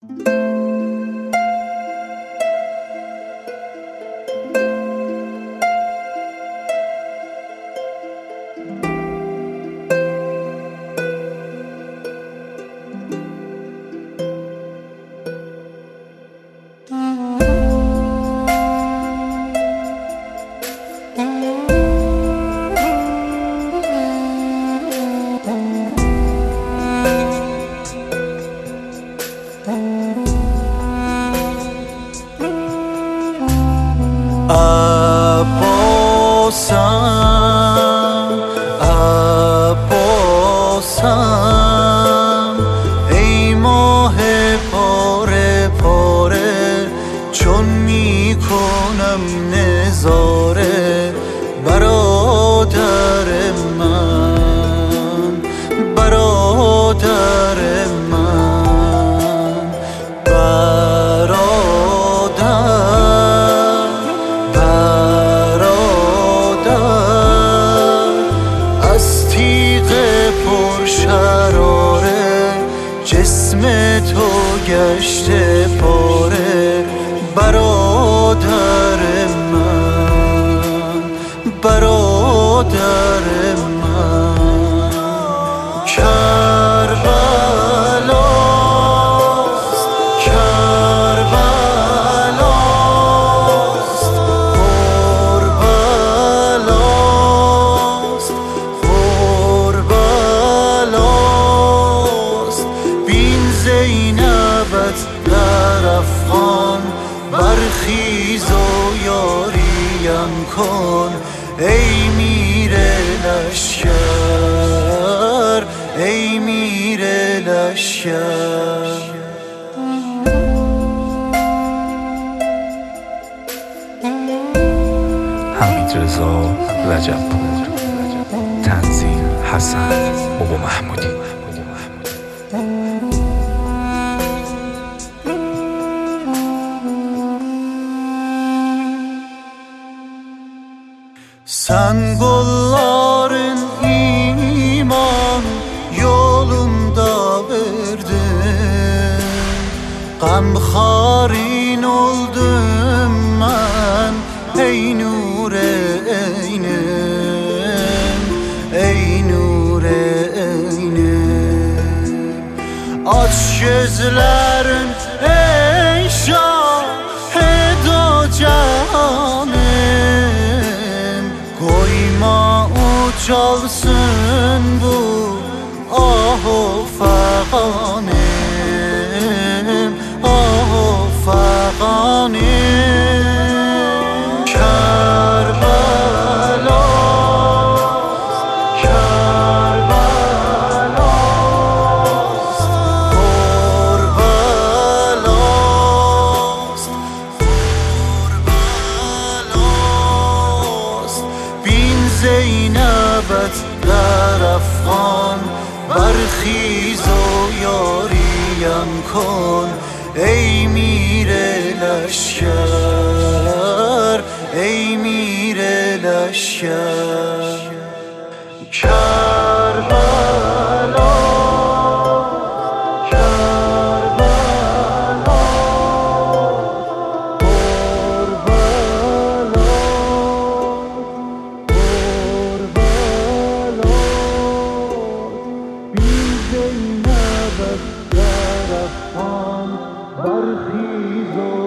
عباسم ای ماه پاره پاره چون میکنم نظاره برادر من برادر من از تیغ پرشراره جسم تو گشته پاره برادر من برادر من کربلاست کربلاست قربلاست قربلاست بین زینبت در افغان برخیز و یاریم کن ای میر لشکر ای میر لشکر حمیدرضا رجب‌پور، تنظیم حسن بابا محمودی. Sen kolların iman yolunda verdin Gamxarin oldum mən ey nure eynim Ey nure eynim Aç gözlerin ey şahid-o cahanım Koyma ucalsın bu ah-o fəğanim Ah-o fəğanim Kərbalaست Kərbalaست Qurbalaست Qurbalaست بین زینبت در افغان برخیز و یاریم کن ای میر لشکر ای میر لشکر کربلا برخیز و